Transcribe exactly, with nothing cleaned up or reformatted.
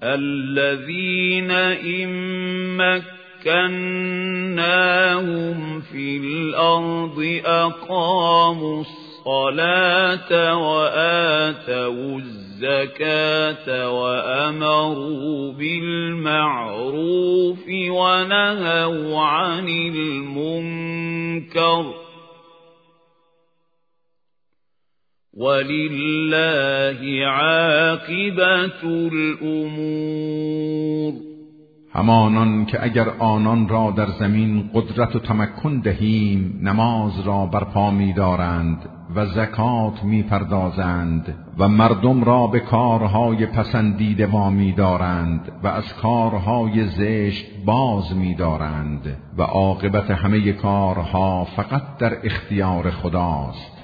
الذين إن مكناهم في الأرض أقاموا الصلاة وآتوا الزكاة وأمروا بالمعروف ونهوا عن المنكر ولله عاقبة الأمور. همانان که اگر آنان را در زمین قدرت و تمکن دهیم نماز را برپا می دارند و زکات می پردازند و مردم را به کارهای پسندیده وامی دارند و از کارهای زشت باز می دارند و عاقبت همه کارها فقط در اختیار خداست.